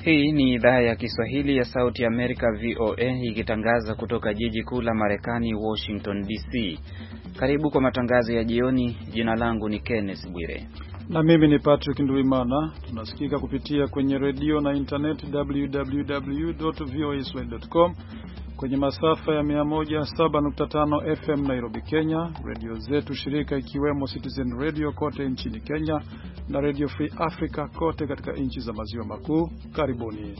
Hii ni idhaa ya Kiswahili ya Sauti ya Amerika VOA ikitangaza kutoka jiji kuu la Marekani Washington DC. Karibu kwa matangazo ya jioni. Jina langu ni Kenneth Bwire. Na mimi ni Patrick Nduimana. Tunasikika kupitia kwenye redio na internet www.voaswahili.com, kwenye masafa ya 107.5 FM Nairobi, Kenya, redio zetu shirika ikiwemo Citizen Radio kote nchini Kenya na Radio Free Africa kote katika nchi za maziwa makuu. Karibuni.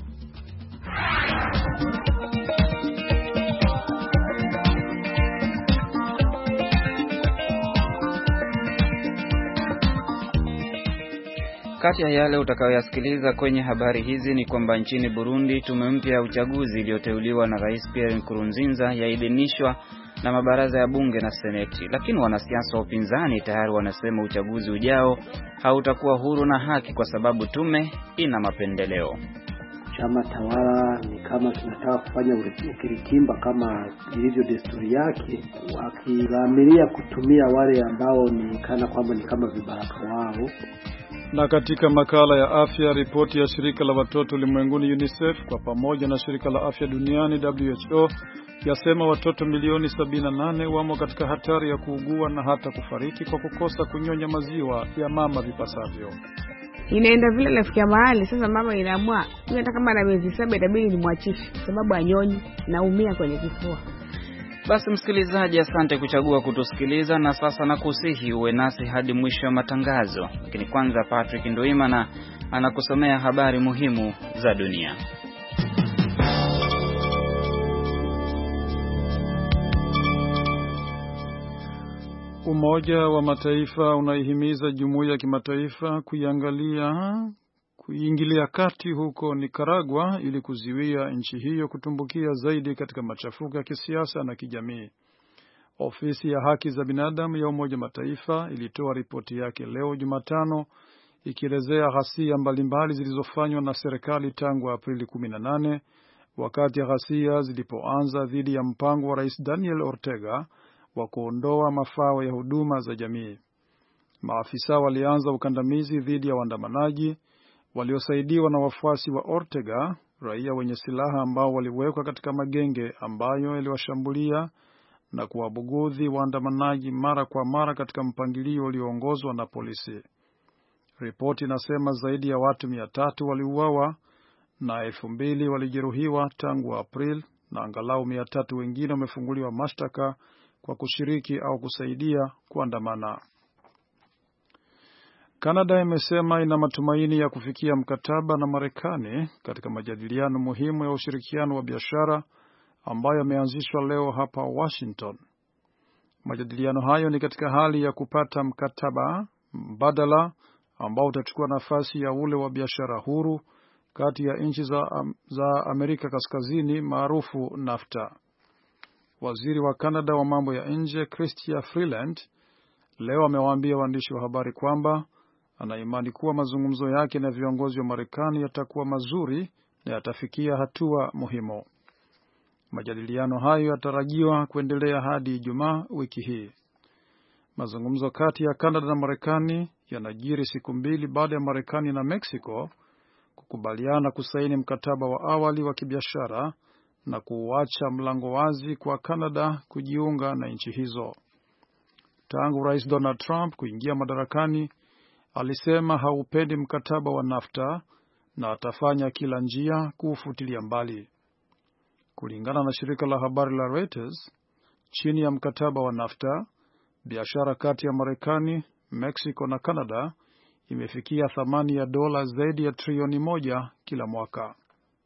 Kati ya yale utakayoyasikiliza kwenye habari hizi ni kwamba nchini Burundi tume mpya ya uchaguzi iliyoteuliwa na Rais Pierre Nkurunziza yaidhinishwa na mabaraza ya bunge na seneti, lakini wanasiasa wa upinzani tayari wanasema uchaguzi ujao hautakuwa huru na haki kwa sababu tume ina mapendeleo. Chama tawala ni kama kinataka kufanya ukiritimba kama ilivyo desturi yake, wakilaamilia kutumia wale ambao ni kana kwamba ni kama vibaraka wao. Na katika makala ya afya, ripoti ya shirika la watoto ulimwenguni UNICEF kwa pamoja na shirika la afya duniani WHO yasema watoto milioni 78 wamo katika hatari ya kuugua na hata kufariki kwa kukosa kunyonya maziwa ya mama vipasavyo. Inaenda vile nafikia mahali sasa mama inaamua hata kama na miezi 7 itabidi nimwachishe sababu anyonyi naumia kwenye kifua. Basi msikilizaji, asante kuchagua kutusikiliza, na sasa nakusihi uwe nasi hadi mwisho wa matangazo. Lakini kwanza Patrick Nduimana anakusomea habari muhimu za dunia. Umoja wa Mataifa unaihimiza jumuiya ya kimataifa kuingilia kati huko Nicaragua ili kuziwia nchi hiyo kutumbukia zaidi katika machafuko ya kisiasa na kijamii. Ofisi ya haki za binadamu ya Umoja Mataifa ilitoa ripoti yake leo Jumatano ikielezea ghasia mbalimbali zilizofanywa na serikali tangu Aprili 18 wakati ghasia zilipoanza dhidi ya mpango wa Rais Daniel Ortega wa kuondoa mafao ya huduma za jamii. Maafisa walianza ukandamizi dhidi ya waandamanaji waliosaidiwa na wafuasi wa Ortega, raia wenye silaha ambao waliwekwa katika magenge ambayo yaliwashambulia na kuwabugudhi waandamanaji mara kwa mara katika mpangilio ulioongozwa na polisi. Ripoti inasema zaidi ya watu 300 waliuawa na 2000 walijeruhiwa tangu April, na angalau 300 wengine wamefunguliwa mashtaka kwa kushiriki au kusaidia kuandamana. Kanada imesema ina matumaini ya kufikia mkataba na Marekani katika majadiliano muhimu ya ushirikiano wa biashara ambayo yameanzishwa leo hapa Washington. Majadiliano hayo ni katika hali ya kupata mkataba mbadala ambao utachukua nafasi ya ule wa biashara huru kati ya nchi za Amerika Kaskazini maarufu NAFTA. Waziri wa Kanada wa mambo ya nje Chrystia Freeland leo amewaambia waandishi wa habari kwamba ana imani kuwa mazungumzo yake na viongozi wa Marekani yatakuwa mazuri na yatafikia hatua muhimu. Majadiliano hayo yatarajiwa kuendelea hadi Ijumaa wiki hii. Mazungumzo kati ya Kanada na Marekani yanajiri siku 2 baada ya Marekani na Mexico kukubaliana kusaini mkataba wa awali wa kibiashara na kuacha mlango wazi kwa Kanada kujiunga na nchi hizo. Tangu Rais Donald Trump kuingia madarakani, alisema haupendi mkataba wa NAFTA na atafanya kila njia kuufutilia mbali. Kulingana na shirika la habari la Reuters, chini ya mkataba wa NAFTA, biashara kati ya Marekani, Mexico na Kanada imefikia thamani ya dola zaidi ya trilioni 1 kila mwaka.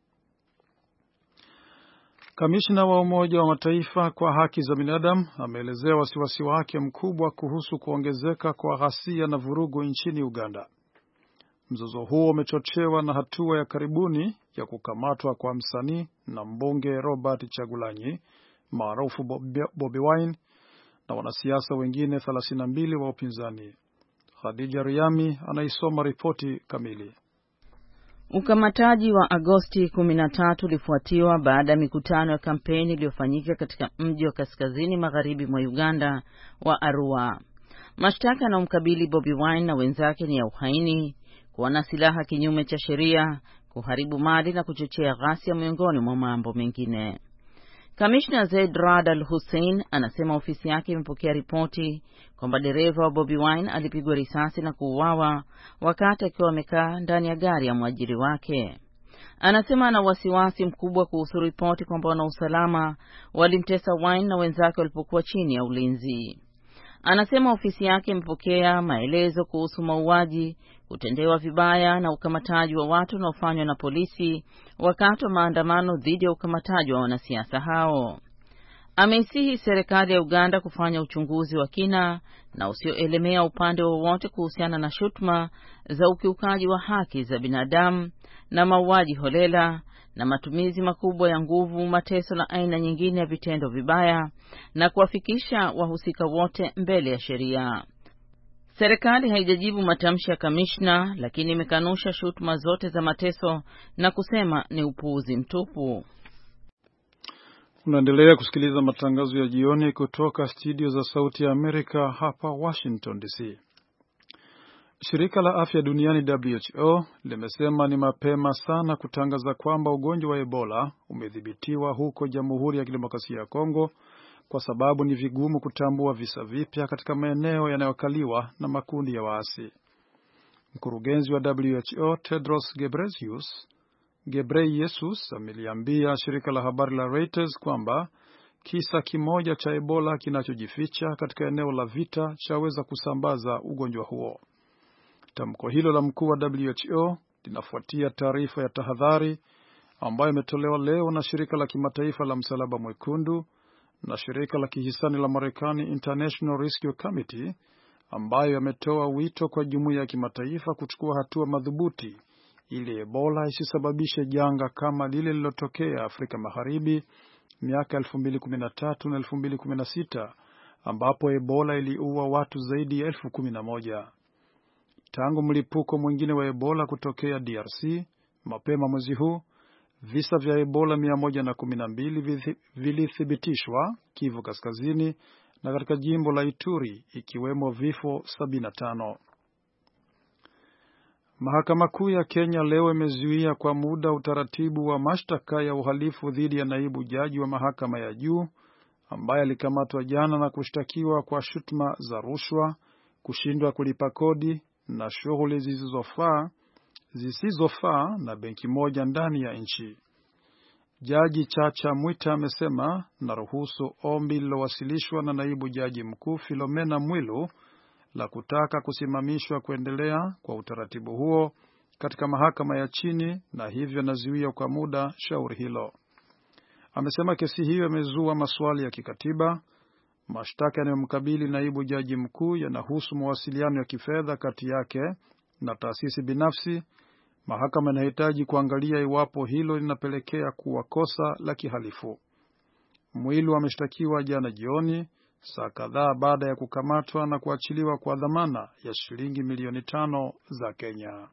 Kamishna wa Umoja wa Mataifa kwa haki za binadamu ameelezea wasiwasi wake mkubwa kuhusu kuongezeka kwa ghasia na vurugu nchini Uganda. Mzozo huo umechochewa na hatua ya karibuni ya kukamatwa kwa msanii na mbunge Robert Chagulanyi maarufu Bobi Wine na wanasiasa wengine 32 wa upinzani. Khadija Riami anaisoma ripoti kamili. Ukamataji wa Agosti 13 ulifuatiwa baada ya mikutano ya kampeni iliyofanyika katika mji wa kaskazini magharibi mwa Uganda wa Arua. Mashtaka yanayomkabili Bobi Wine na wenzake ni ya uhaini, kuwa na silaha kinyume cha sheria, kuharibu mali na kuchochea ghasia miongoni mwa mambo mengine. Kamishna Zaid Rad Al Hussein anasema ofisi yake imepokea ripoti kwamba dereva wa Bobi Wine alipigwa risasi na kuuawa wakati akiwa amekaa ndani ya gari ya mwajiri wake. Anasema ana wasiwasi mkubwa kuhusu ripoti kwamba wanausalama walimtesa Wine na wenzake walipokuwa chini ya ulinzi. Anasema ofisi yake imepokea maelezo kuhusu mauaji, kutendewa vibaya na ukamataji wa watu unaofanywa na polisi wakati wa maandamano dhidi ya ukamataji wa wanasiasa hao. Ameisihi serikali ya Uganda kufanya uchunguzi wa kina na usioelemea upande wowote kuhusiana na shutuma za ukiukaji wa haki za binadamu na mauaji holela na matumizi makubwa ya nguvu, mateso na aina nyingine ya vitendo vibaya, na kuwafikisha wahusika wote mbele ya sheria. Serikali haijajibu matamshi ya kamishna, lakini imekanusha shutuma zote za mateso na kusema ni upuuzi mtupu. Unaendelea kusikiliza matangazo ya jioni kutoka studio za Sauti ya Amerika hapa Washington DC. Shirika la Afya Duniani WHO limesema ni mapema sana kutangaza kwamba ugonjwa wa Ebola umedhibitiwa huko Jamhuri ya Kidemokrasia ya Kongo kwa sababu ni vigumu kutambua visa vipya katika maeneo yanayokaliwa na makundi ya waasi. Mkurugenzi wa WHO Tedros Ghebreyesus ameliambia shirika la habari la Reuters kwamba kisa kimoja cha Ebola kinachojificha katika eneo la vita chaweza kusambaza ugonjwa huo. Tamko hilo la mkuu wa WHO linafuatia taarifa ya tahadhari ambayo imetolewa leo na shirika la kimataifa la Msalaba Mwekundu na shirika la kihisani la Marekani International Rescue Committee, ambayo yametoa wito kwa jumuiya ya kimataifa kuchukua hatua madhubuti ili Ebola isisababishe janga kama lile lililotokea Afrika Magharibi miaka 2013 na 2016 ambapo Ebola iliua watu zaidi ya 11,000. Tangu mlipuko mwingine wa Ebola kutokea DRC mapema mwezi huu, visa vya Ebola 112 vilithibitishwa Kivu Kaskazini na katika jimbo la Ituri, ikiwemo vifo 75. Mahakama Kuu ya Kenya leo imezuia kwa muda utaratibu wa mashtaka ya uhalifu dhidi ya naibu jaji wa mahakama ya juu ambaye alikamatwa jana na kushtakiwa kwa shutuma za rushwa, kushindwa kulipa kodi na shughuli zisizofaa na benki moja ndani ya nchi. Jaji Chacha Mwita amesema naruhusu ombi lilowasilishwa na naibu jaji mkuu Philomena Mwilu la kutaka kusimamishwa kuendelea kwa utaratibu huo katika mahakama ya chini, na hivyo nazuia kwa muda shauri hilo. Amesema kesi hiyo imezua maswali ya kikatiba. Mashtaka yanayomkabili naibu jaji mkuu yanahusu mawasiliano ya kifedha kati yake na taasisi binafsi. Mahakama inahitaji kuangalia iwapo hilo linapelekea kuwa kosa la kihalifu. Mwilu ameshtakiwa jana jioni, saa kadhaa baada ya kukamatwa na kuachiliwa kwa dhamana ya shilingi milioni 5 za Kenya.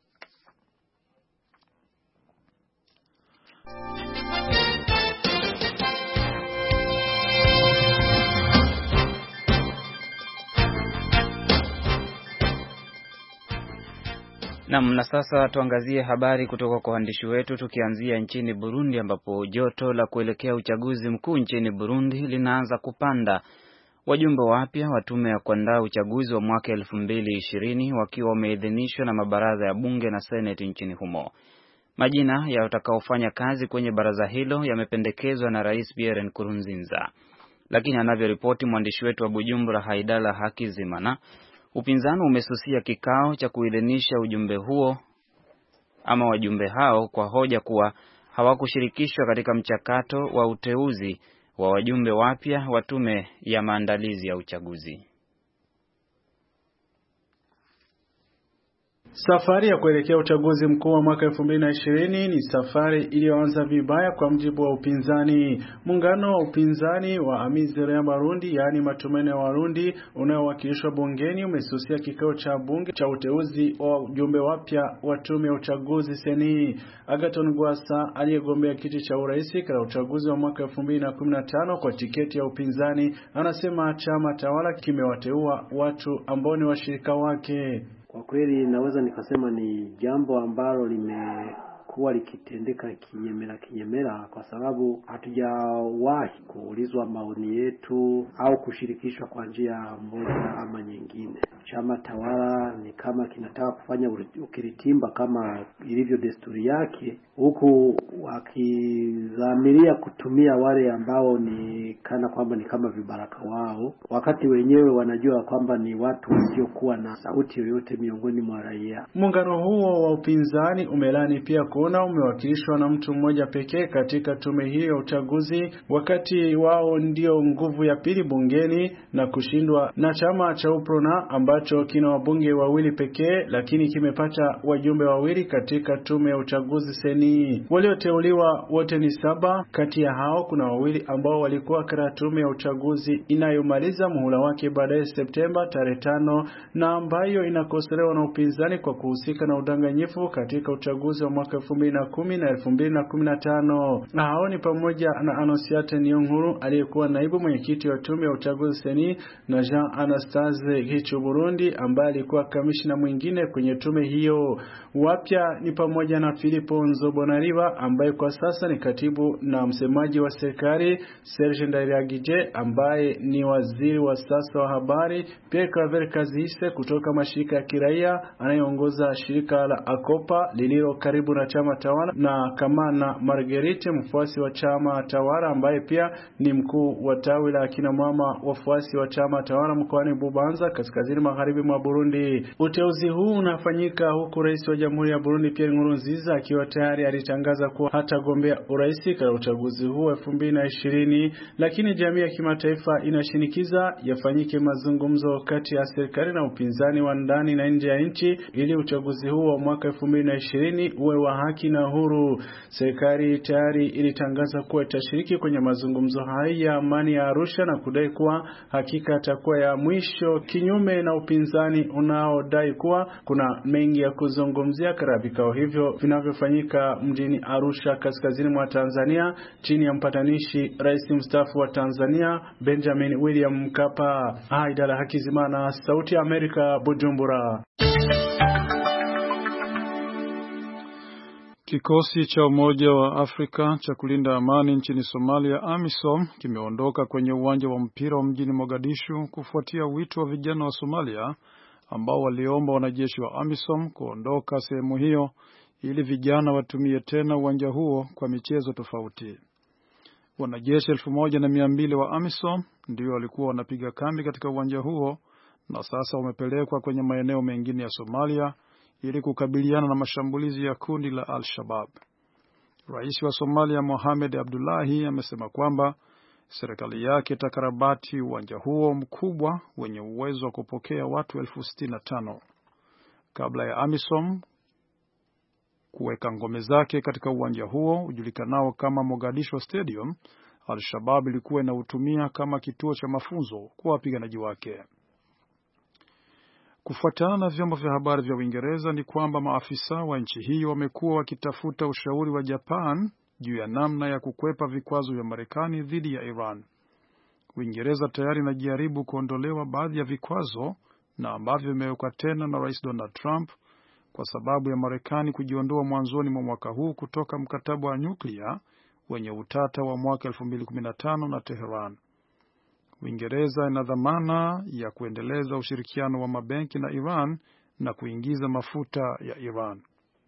Na sasa tuangazie habari kutoka kwa waandishi wetu, tukianzia nchini Burundi ambapo joto la kuelekea uchaguzi mkuu nchini Burundi linaanza kupanda. Wajumbe wapya wa tume ya kuandaa uchaguzi wa mwaka 2020 wakiwa wameidhinishwa na mabaraza ya bunge na seneti nchini humo. Majina ya watakaofanya kazi kwenye baraza hilo yamependekezwa na Rais Pierre Nkurunziza. Lakini anavyoripoti mwandishi wetu wa Bujumbura Haidala Hakizimana, upinzani umesusia kikao cha kuidhinisha ujumbe huo ama wajumbe hao kwa hoja kuwa hawakushirikishwa katika mchakato wa uteuzi wa wajumbe wapya wa tume ya maandalizi ya uchaguzi. Safari ya kuelekea uchaguzi mkuu wa mwaka 2020 ni safari iliyoanza vibaya kwa mjibu wa upinzani. Muungano wa upinzani wa Amizero ya Barundi, yaani Matumaini ya Warundi, unaowakilishwa bungeni umesusia kikao cha bunge cha uteuzi wa wajumbe wapya wa tume ya uchaguzi seni. Agathon Rwasa aliyegombea kiti cha urais katika uchaguzi wa mwaka 2015 kwa tiketi ya upinzani anasema chama tawala kimewateua watu ambao ni washirika wake. Kwa kweli naweza nikasema ni jambo ambalo limekuwa likitendeka kinyemela kwa sababu hatujawahi kuulizwa maoni yetu au kushirikishwa kwa njia moja ama nyingine. Chama tawala ni kama kinataka kufanya ukiritimba kama ilivyo desturi yake, huku wakidhamiria kutumia wale ambao ni kana kwamba ni kama vibaraka wao, wakati wenyewe wanajua kwamba ni watu wasiokuwa na sauti yoyote miongoni mwa raia. Muungano huo wa upinzani umelani pia kuona umewakilishwa na mtu mmoja pekee katika tume hiyo ya uchaguzi, wakati wao ndio nguvu ya pili bungeni na kushindwa na chama cha UPRONA ambacho kina wabunge wawili pekee, lakini kimepata wajumbe wawili katika tume ya uchaguzi seni. Walioteuliwa wote ni 7, kati ya hao kuna wawili ambao walikuwa katika tume ya uchaguzi inayomaliza muhula wake baadaye Septemba tarehe 5, na ambayo inakosolewa na upinzani kwa kuhusika na udanganyifu katika uchaguzi wa mwaka 2010 na 2015. Na hao ni pamoja na Anosiate Niyonkuru aliyekuwa naibu mwenyekiti wa tume ya uchaguzi seni, na Jean Anastase Hichu Burundi ambaye alikuwa kamishna mwingine kwenye tume hiyo. Wapya ni pamoja na Filipo Nzobonariba ambaye kwa sasa ni katibu na msemaji wa serikali, Serge Ndayiragije ambaye ni waziri wa sasa wa habari, Pierre Claver Kazihise kutoka mashirika ya kiraia anayeongoza shirika la Akopa lililo karibu na chama tawala, na Kamana Marguerite mfuasi wa chama tawala ambaye pia ni mkuu wa tawi la kina mama wafuasi wa chama tawala mkoani Bubanza kaskazini magharibi mwa Burundi. Uteuzi huu unafanyika huku rais wa Jamhuri ya Burundi Pierre Nkurunziza akiwa tayari alitangaza kuwa hatagombea urais katika uchaguzi huu 2020, lakini jamii ya kimataifa inashinikiza yafanyike mazungumzo kati ya serikali na upinzani wa ndani na nje ya nchi ili uchaguzi huu wa mwaka 2020 uwe wa haki na huru. Serikali tayari ilitangaza kuwa itashiriki kwenye mazungumzo haya ya amani ya Arusha na kudai kuwa hakika atakuwa ya mwisho, kinyume na upinzani unaodai kuwa kuna mengi ya kuzungumzia katika vikao hivyo vinavyofanyika mjini Arusha kaskazini mwa Tanzania chini ya mpatanishi rais mstaafu wa Tanzania Benjamin William Mkapa. Haidala Hakizimana, Sauti ya Amerika, Bujumbura. Kikosi cha Umoja wa Afrika cha kulinda amani nchini Somalia, AMISOM, kimeondoka kwenye uwanja wa mpira wa mjini Mogadishu kufuatia wito wa vijana wa Somalia ambao waliomba wanajeshi wa AMISOM kuondoka sehemu hiyo ili vijana watumie tena uwanja huo kwa michezo tofauti. Wanajeshi 1200 wa AMISOM ndio walikuwa wanapiga kambi katika uwanja huo na sasa wamepelekwa kwenye maeneo mengine ya Somalia ili kukabiliana na mashambulizi ya kundi la Al-Shabaab. Rais wa Somalia Mohamed Abdullahi amesema kwamba serikali yake itakarabati uwanja huo mkubwa wenye uwezo wa kupokea watu 65,000. Kabla ya AMISOM kuweka ngome zake katika uwanja huo ujulikanao kama Mogadishu Stadium, Al-Shabaab ilikuwa inautumia kama kituo cha mafunzo kwa wapiganaji wake. Kufuatana na vyombo vya habari vya Uingereza ni kwamba maafisa wa nchi hiyo wamekuwa wakitafuta ushauri wa Japan juu ya namna ya kukwepa vikwazo vya Marekani dhidi ya Iran. Uingereza tayari inajaribu kuondolewa baadhi ya vikwazo na ambavyo vimewekwa tena na Rais Donald Trump kwa sababu ya Marekani kujiondoa mwanzoni mwa mwaka huu kutoka mkataba wa nyuklia wenye utata wa mwaka 2015 na Tehran. Uingereza ina dhamana ya kuendeleza ushirikiano wa mabenki na Iran na kuingiza mafuta ya Iran.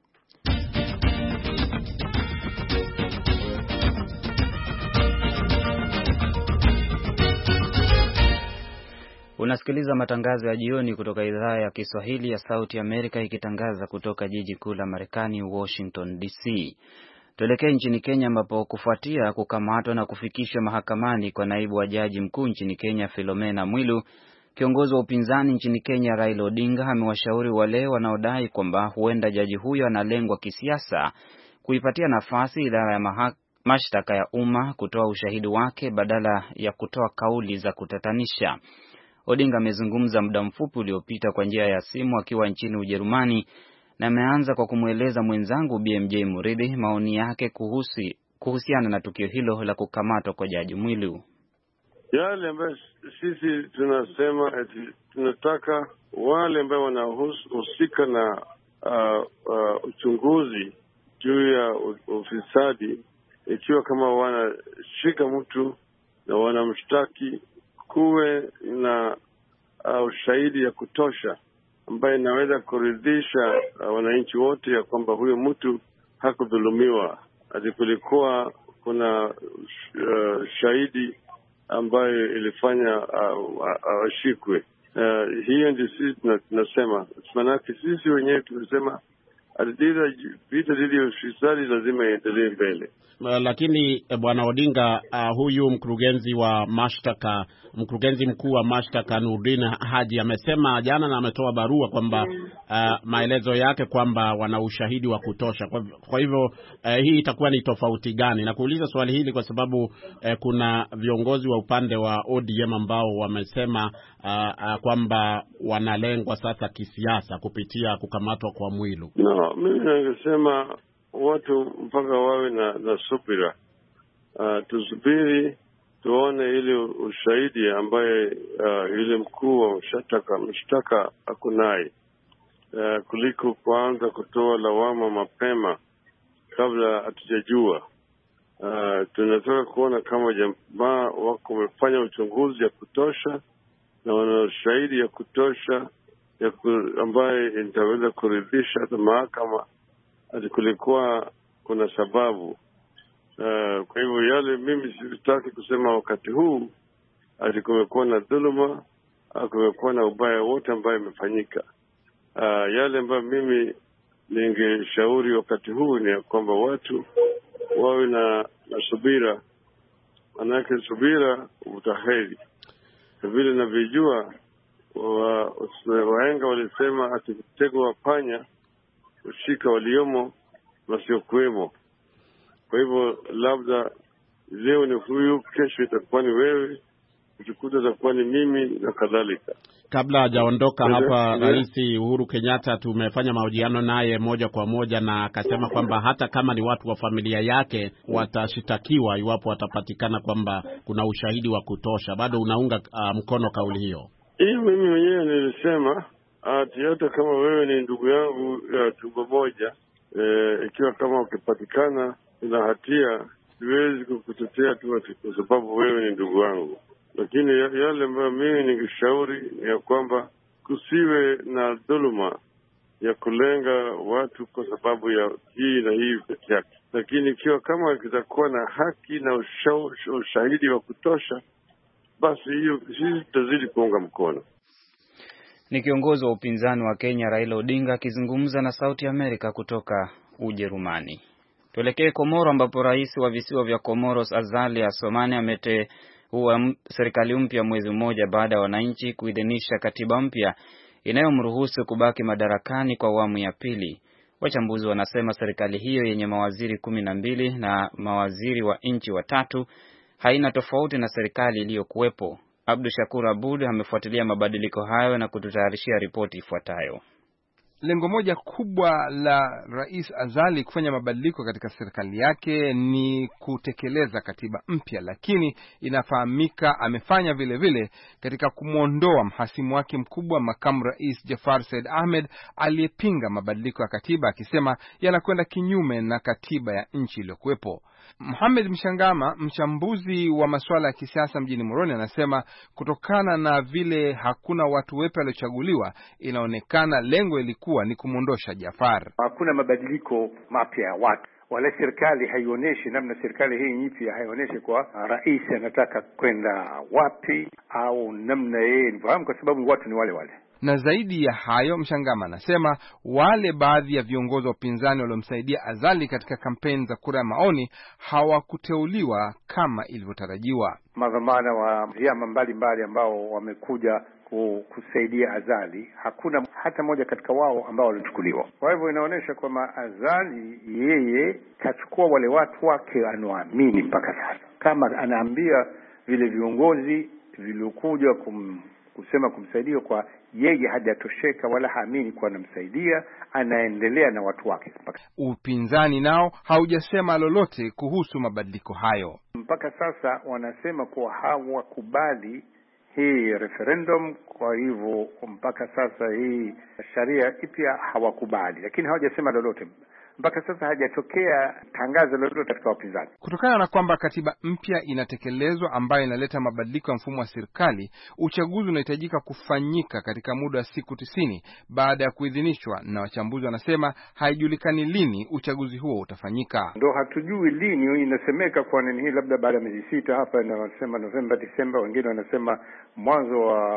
Unasikiliza matangazo ya jioni kutoka idhaa ya Kiswahili ya Sauti Amerika ikitangaza kutoka jiji kuu la Marekani, Washington DC. Tuelekee nchini Kenya ambapo kufuatia kukamatwa na kufikishwa mahakamani kwa naibu wa jaji mkuu nchini Kenya Philomena Mwilu, kiongozi wa upinzani nchini Kenya Raila Odinga amewashauri wale wanaodai kwamba huenda jaji huyo analengwa kisiasa kuipatia nafasi idara ya mashtaka ya umma kutoa ushahidi wake badala ya kutoa kauli za kutatanisha. Odinga amezungumza muda mfupi uliopita kwa njia ya simu akiwa nchini Ujerumani na ameanza kwa kumweleza mwenzangu BMJ Muridhi maoni yake kuhusiana na tukio hilo la kukamatwa kwa jaji Mwilu. Yale ambayo sisi tunasema eti tunataka wale ambao wanahusika na uchunguzi juu ya ufisadi, ikiwa kama wanashika mtu na wanamshtaki, kuwe na ushahidi ya kutosha ambaye inaweza kuridhisha wananchi wote ya kwamba huyo mtu hakudhulumiwa. Ati kulikuwa kuna shahidi ambayo ilifanya ashikwe. Hiyo ndio sisi tunasema. Maanake sisi wenyewe tumesema vita dhidi ya ufisadi lazima iendelee mbele. Lakini Bwana Odinga, huyu mkurugenzi mkuu wa mashtaka Nurdin Haji amesema jana na ametoa barua kwamba maelezo yake kwamba wana ushahidi wa kutosha. Kwa hivyo hii itakuwa ni tofauti gani? Na kuuliza swali hili kwa sababu kuna viongozi wa upande wa ODM ambao wamesema kwamba wanalengwa sasa kisiasa kupitia kukamatwa kwa Mwilu. No, mimi ningesema watu mpaka wawe na subira. Tusubiri tuone ile ushahidi ambaye ile mkuu wa mshtaka akunai, kuliko kuanza kutoa lawama mapema kabla hatujajua. Tunataka kuona kama jamaa wako wamefanya uchunguzi ya kutosha na wana ushahidi ya kutosha ambaye itaweza kuridhisha hata mahakama ati kulikuwa kuna sababu. Kwa hivyo yale mimi sitaki kusema wakati huu ati kumekuwa na dhuluma au kumekuwa na ubaya wote ambayo imefanyika. Yale ambayo mimi ningeshauri wakati huu ni kwamba watu wawe na subira. Manake subira utaheri. Vile ninavyojua wahenga walisema ati mtego wa panya ushika waliomo wasiokuwemo. Kwa hivyo labda leo ni huyu, kesho itakuwa ni wewe, ukikuta itakuwa ni mimi na kadhalika. Kabla hajaondoka hapa Rais Uhuru Kenyatta tumefanya mahojiano naye moja kwa moja, na akasema kwamba hata kama ni watu wa familia yake watashitakiwa iwapo watapatikana kwamba kuna ushahidi wa kutosha. Bado unaunga mkono kauli hiyo? Hii mimi mwenyewe nilisema hata kama wewe ni ndugu yangu ya tumbo moja, ikiwa kama ukipatikana una hatia, siwezi kukutetea tu kwa sababu wewe ni ndugu yangu. Lakini yale ambayo mimi ningeshauri ni ya kwamba kusiwe na dhuluma ya kulenga watu kwa sababu ya hii na hii peke yake. Lakini ikiwa kama kitakuwa na haki na ushahidi wa kutosha, basi hiyo sisi tutazidi kuunga mkono. Ni kiongozi wa upinzani wa Kenya Raila Odinga akizungumza na Sauti Amerika kutoka Ujerumani. Tuelekee Komoro ambapo rais wa visiwa vya Comoros Azali Assoumani ameteua serikali mpya mwezi mmoja baada ya wananchi kuidhinisha katiba mpya inayomruhusu kubaki madarakani kwa awamu ya pili. Wachambuzi wanasema serikali hiyo yenye mawaziri 12 na mawaziri wa nchi watatu haina tofauti na serikali iliyokuwepo. Abdu Shakur Abud amefuatilia mabadiliko hayo na kututayarishia ripoti ifuatayo. Lengo moja kubwa la Rais Azali kufanya mabadiliko katika serikali yake ni kutekeleza katiba mpya, lakini inafahamika amefanya vile vile katika kumwondoa mhasimu wake mkubwa makamu rais Jafar Said Ahmed aliyepinga mabadiliko ya katiba akisema yanakwenda kinyume na katiba ya nchi iliyokuwepo. Mohamed Mshangama, mchambuzi wa masuala ya kisiasa mjini Moroni, anasema kutokana na vile hakuna watu wapya waliochaguliwa, inaonekana lengo ilikuwa ni kumwondosha Jafar. Hakuna mabadiliko mapya ya watu, wala serikali haionyeshi namna serikali hii mpya haionyeshi kwa rais anataka kwenda wapi au namna yeye nifahamu, kwa sababu watu ni wale wale. Na zaidi ya hayo, Mshangama anasema wale baadhi ya viongozi wa upinzani waliomsaidia Azali katika kampeni za kura ya maoni hawakuteuliwa kama ilivyotarajiwa. Madhamana wa vyama mbalimbali ambao wamekuja kusaidia Azali, hakuna hata moja katika wao ambao walichukuliwa. Kwa hivyo inaonyesha kwamba Azali yeye kachukua wale watu wake anaoamini mpaka sasa. Kama anaambia vile viongozi viliokuja kusema kumsaidia, kwa yeye hajatosheka wala haamini kwa anamsaidia, anaendelea na watu wake. Upinzani nao haujasema lolote kuhusu mabadiliko hayo. Mpaka sasa wanasema kuwa hawakubali hii referendum, kwa hivyo mpaka sasa hii sharia ipya hawakubali, lakini hawajasema lolote. mpaka sasa hajatokea tangazo lolote katika wapinzani. Kutokana na kwamba katiba mpya inatekelezwa ambayo inaleta mabadiliko ya mfumo wa serikali, uchaguzi unahitajika kufanyika katika muda wa siku 90 baada ya kuidhinishwa, na wachambuzi wanasema haijulikani lini uchaguzi huo utafanyika. Ndio hatujui lini, inasemeka kwa nini hii labda baada ya miezi 6 hapa, na wanasema Novemba, Disemba, wengine wanasema mwanzo wa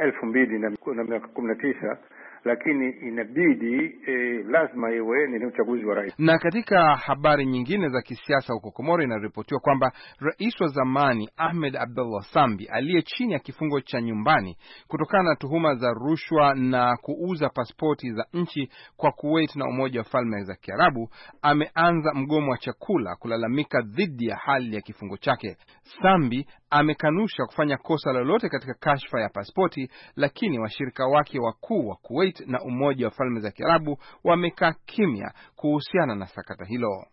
2019, lakini inabidi lazima iwe ni uchaguzi wa rais. Na katika habari nyingine za kisiasa huko Komoro, inaripotiwa kwamba rais wa zamani Ahmed Abdullah Sambi aliye chini ya kifungo cha nyumbani kutokana na tuhuma za rushwa na kuuza pasipoti za nchi kwa Kuwait na Umoja wa Falme za Kiarabu ameanza mgomo wa chakula kulalamika dhidi ya hali ya kifungo chake. Sambi amekanusha kufanya kosa lolote katika kashfa ya pasipoti, lakini washirika wake wakuu wa Kuwait na Umoja wa Falme za Kiarabu wamekaa kimya kuhusiana na sakata hilo.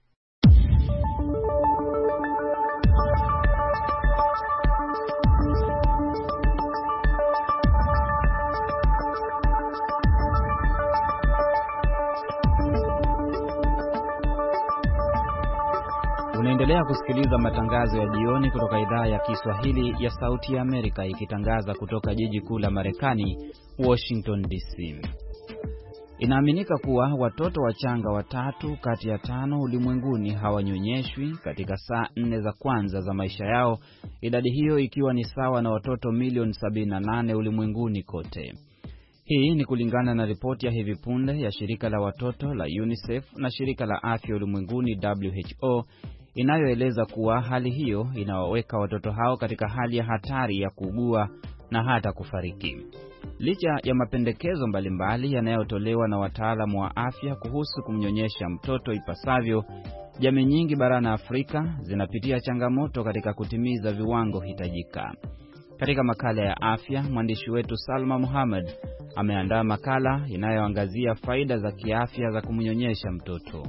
Unaendelea kusikiliza matangazo ya jioni kutoka idhaa ya Kiswahili ya Sauti ya Amerika, ikitangaza kutoka jiji kuu la Marekani, Washington DC. Inaaminika kuwa watoto wachanga 3 kati ya 5 ulimwenguni hawanyonyeshwi katika saa 4 za kwanza za maisha yao, idadi hiyo ikiwa ni sawa na watoto milioni 78 ulimwenguni kote. Hii ni kulingana na ripoti ya hivi punde ya shirika la watoto la UNICEF na shirika la afya ulimwenguni WHO, inayoeleza kuwa hali hiyo inawaweka watoto hao katika hali ya hatari ya kuugua na hata kufariki. Licha ya mapendekezo mbalimbali yanayotolewa na wataalamu wa afya kuhusu kumnyonyesha mtoto ipasavyo, jamii nyingi barani Afrika zinapitia changamoto katika kutimiza viwango hitajika. Katika makala ya afya, mwandishi wetu Salma Muhammad ameandaa makala inayoangazia faida za kiafya za kumnyonyesha mtoto.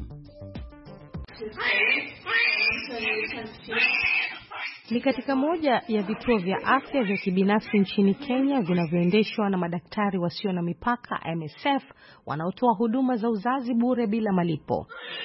Ni katika moja ya vituo vya afya vya kibinafsi nchini Kenya vinavyoendeshwa na madaktari wasio na mipaka MSF, wanaotoa huduma za uzazi bure bila malipo.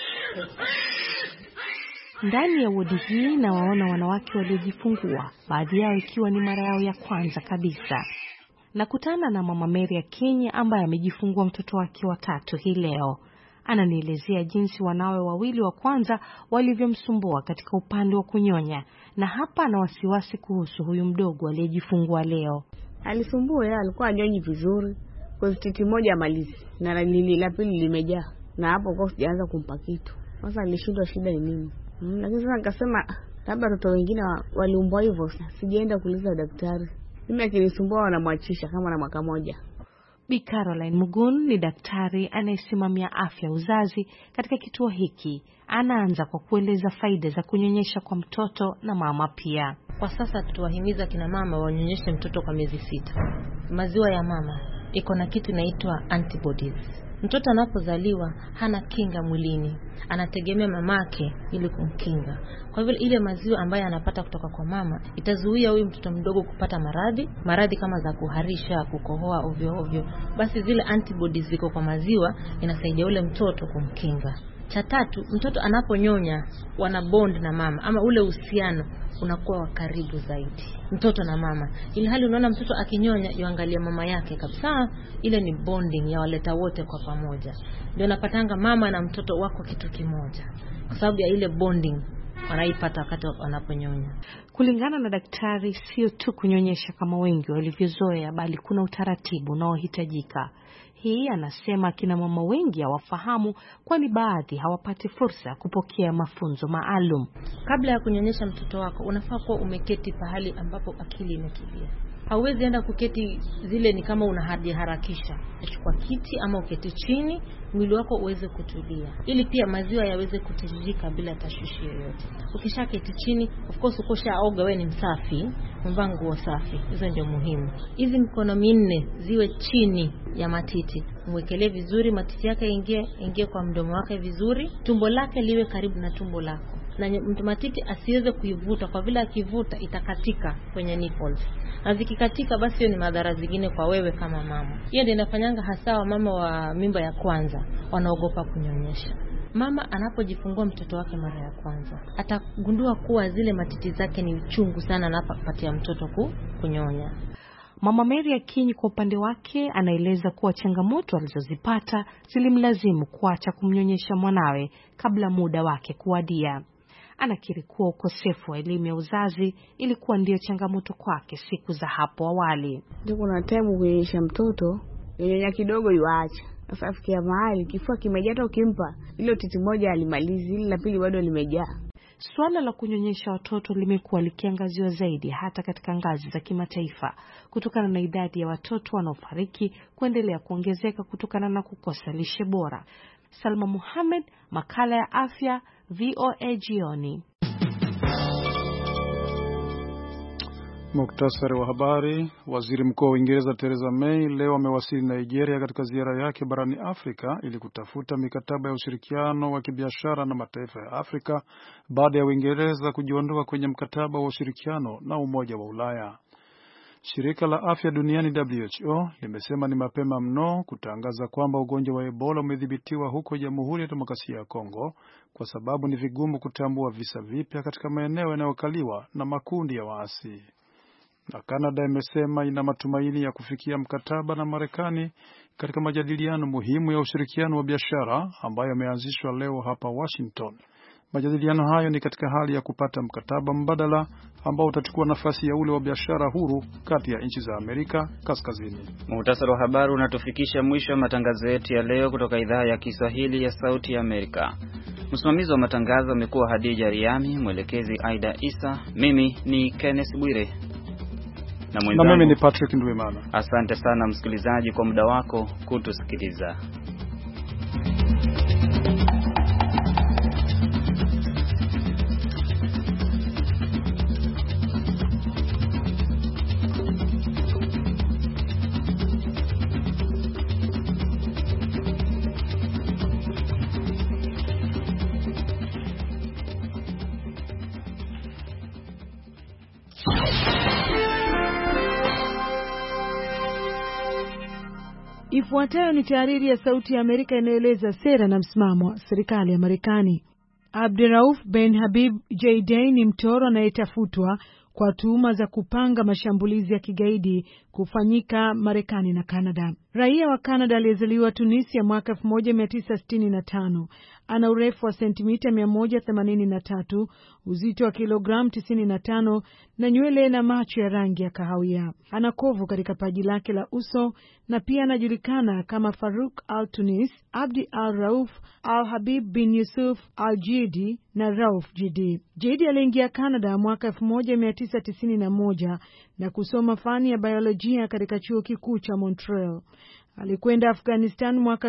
Ndani ya wodi hii na waona wanawake waliojifungua, baadhi yao ikiwa ni mara yao ya kwanza kabisa. Nakutana na Mama Mary ya Kenya ambaye amejifungua mtoto wake wa 3 hii leo. Ananielezea jinsi wanawe wawili wa kwanza walivyomsumbua katika upande wa kunyonya, na hapa ana wasiwasi kuhusu huyu mdogo aliyejifungua leo. Alisumbua, yeye alikuwa anyonyi vizuri, kwa titi moja amalizi na lili la pili limejaa, na hapo kwa sijaanza kumpa kitu. Sasa alishindwa shida ni nini. Lakini sasa nikasema labda watoto wengine waliumbwa hivyo, sijaenda kuuliza daktari. Mimi akinisumbua wanamwachisha kama na mwaka moja. Bi Caroline Mugun ni daktari anayesimamia afya uzazi katika kituo hiki. Anaanza kwa kueleza faida za kunyonyesha kwa mtoto na mama pia. Kwa sasa tuwahimiza kina mama wanyonyeshe mtoto kwa miezi 6. Maziwa ya mama iko na kitu inaitwa antibodies. Mtoto anapozaliwa hana kinga mwilini, anategemea mamake ili kumkinga. Kwa hivyo ile maziwa ambayo anapata kutoka kwa mama itazuia huyu mtoto mdogo kupata maradhi kama za kuharisha, kukohoa ovyo ovyo. Basi zile antibodies ziko kwa maziwa inasaidia ule mtoto kumkinga. Cha 3, mtoto anaponyonya wana bond na mama, ama ule uhusiano unakuwa wa karibu zaidi mtoto na mama. Ili hali unaona mtoto akinyonya yuangalia mama yake kabisa, ile ni bonding ya waleta wote kwa pamoja. Ndio napatanga mama na mtoto wako kitu kimoja kwa sababu ya ile bonding wanaipata wakati wanaponyonya. Kulingana na daktari, sio tu kunyonyesha kama wengi walivyozoea, bali kuna utaratibu unaohitajika. Hii anasema kina mama wengi hawafahamu, kwani baadhi hawapati fursa ya kupokea mafunzo maalum. Kabla ya kunyonyesha mtoto wako unafaa kuwa umeketi pahali ambapo akili imetulia. Hauwezi enda kuketi zile ni kama unaharakisha. Chukua kiti ama uketi chini, mwili wako uweze kutulia, ili pia maziwa yaweze kutiririka bila tashwishi yoyote. Ukishaketi chini, of course ukoshaoga, wewe ni msafi, umevaa nguo safi. Hizo ndio muhimu. Hizi mikono minne ziwe chini ya matiti. Mwekelee vizuri matiti yake, ingie kwa mdomo wake vizuri. Tumbo lake liwe karibu na tumbo lako. Na matiti asiweze kuivuta, kwa vile akivuta itakatika kwenye nipples. Na zikikatika basi hiyo ni madhara zingine kwa wewe kama mama. Hiyo ndio inafanyanga hasa mama wa mimba ya kwanza wanaogopa kunyonyesha. Mama anapojifungua mtoto wake mara ya kwanza, atagundua kuwa zile matiti zake ni uchungu sana anapopatia mtoto kunyonya. Mama Mary Akinyi kwa upande wake anaeleza kuwa changamoto alizozipata zilimlazimu kuacha kumnyonyesha mwanawe kabla muda wake kuwadia. Anakiri kuwa ukosefu wa elimu ya uzazi ilikuwa ndio changamoto kwake siku za hapo awali. Ndio kuna time kunyonyesha mtoto, nyonya kidogo yuacha. Sasa afikia mahali kifua kimejaa, hata ukimpa ile titi moja alimalizi, ile la pili bado limejaa. Suala la kunyonyesha watoto limekuwa likiangaziwa zaidi hata katika ngazi za kimataifa kutokana na idadi ya watoto wanaofariki kuendelea kuongezeka kutokana na kukosa lishe bora. Salma Muhammad, makala ya afya, VOA jioni. Muktasari wa habari. Waziri Mkuu wa Uingereza Theresa May leo amewasili Nigeria katika ziara yake barani Afrika ili kutafuta mikataba ya ushirikiano wa kibiashara na mataifa ya Afrika baada ya Uingereza kujiondoa kwenye mkataba wa ushirikiano na Umoja wa Ulaya. Shirika la Afya Duniani WHO limesema ni mapema mno kutangaza kwamba ugonjwa wa Ebola umedhibitiwa huko Jamhuri ya Demokrasia ya Kongo kwa sababu ni vigumu kutambua visa vipya katika maeneo yanayokaliwa na makundi ya waasi. Na Canada imesema ina matumaini ya kufikia mkataba na Marekani katika majadiliano muhimu ya ushirikiano wa biashara ambayo yameanzishwa leo hapa Washington. Majadiliano hayo ni katika hali ya kupata mkataba mbadala ambao utachukua nafasi ya ule wa biashara huru kati ya nchi za Amerika Kaskazini. Muhtasari wa habari unatufikisha mwisho wa matangazo yetu ya leo kutoka idhaa ya Kiswahili ya Sauti ya Amerika. Msimamizi wa matangazo amekuwa Hadija Riami, mwelekezi Aida Isa, mimi ni Kenneth Bwire. Na mimi ni Patrick Ndwimana. Asante sana msikilizaji kwa muda wako kutusikiliza. Ifuatayo ni tahariri ya Sauti ya Amerika inayoeleza sera na msimamo wa serikali ya Marekani. Abdirauf Ben Habib Jayden ni mtoro anayetafutwa kwa tuhuma za kupanga mashambulizi ya kigaidi kufanyika Marekani na Kanada. Raia wa Kanada aliyezaliwa Tunisia mwaka 1965, ana urefu wa sentimita 183, uzito wa kilogramu 95 na nywele na macho ya rangi ya kahawia. Ana kovu katika paji lake la uso na pia anajulikana kama Farouk al-Tunis, Abdi al-Rauf, al-Habib bin Yusuf al-Jidi na Rauf Jidi. Jidi aliingia Kanada mwaka 1991 na kusoma fani ya biolojia katika chuo kikuu cha Montreal. Alikwenda Afghanistan mwaka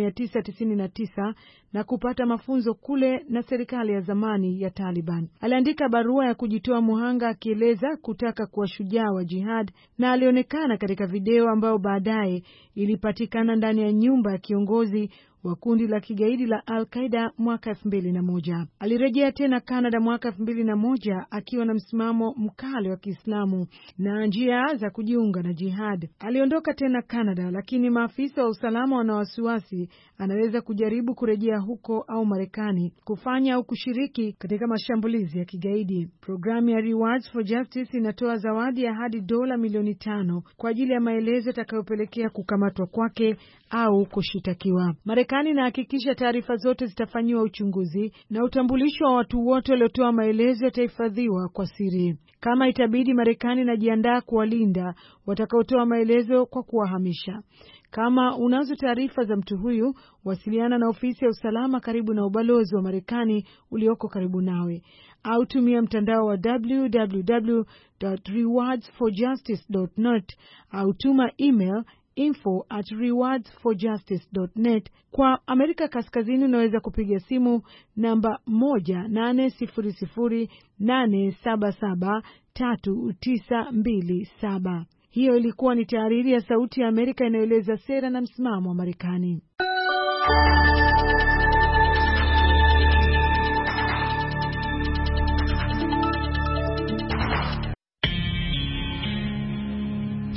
1999 na kupata mafunzo kule na serikali ya zamani ya Taliban. Aliandika barua ya kujitoa muhanga akieleza kutaka kuwa shujaa wa jihad, na alionekana katika video ambayo baadaye ilipatikana ndani ya nyumba ya kiongozi wa kundi la kigaidi la Al-Qaeda mwaka 2001. Alirejea tena Canada mwaka 2001 akiwa na msimamo mkali wa Kiislamu na njia za kujiunga na jihad. Aliondoka tena Canada, lakini maafisa wa usalama wana wasiwasi anaweza kujaribu kurejea huko au Marekani kufanya au kushiriki katika mashambulizi ya kigaidi. Programu ya Rewards for Justice inatoa zawadi ya hadi dola milioni 5 kwa ajili ya maelezo yatakayopelekea kukamatwa kwake au kushitakiwa. Marekani inahakikisha taarifa zote zitafanyiwa uchunguzi na utambulisho wa watu wote waliotoa maelezo yatahifadhiwa kwa siri. Kama itabidi, Marekani inajiandaa kuwalinda watakaotoa maelezo kwa kuwahamisha. Kama unazo taarifa za mtu huyu, wasiliana na ofisi ya usalama karibu na ubalozi wa Marekani ulioko karibu nawe, au tumia mtandao wa www.rewardsforjustice.net au tuma email info@rewardsforjustice.net. Kwa Amerika Kaskazini unaweza kupiga simu namba 1-800-877-3927. Hiyo ilikuwa ni tahariri ya Sauti ya Amerika inayoeleza sera na msimamo wa Marekani.